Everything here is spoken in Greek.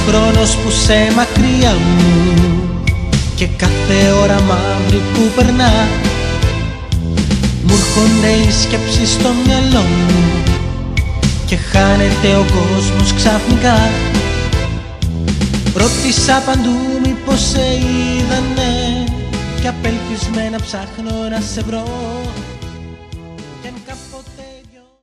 χρόνος που σε μακριά μου και κάθε ώρα μαύρη που περνά μου έρχονται οι σκέψεις στο μυαλό μου και χάνεται ο κόσμος ξαφνικά. Ρώτησα παντού μήπως σε είδανε κι απελπισμένα ψάχνω να σε βρω.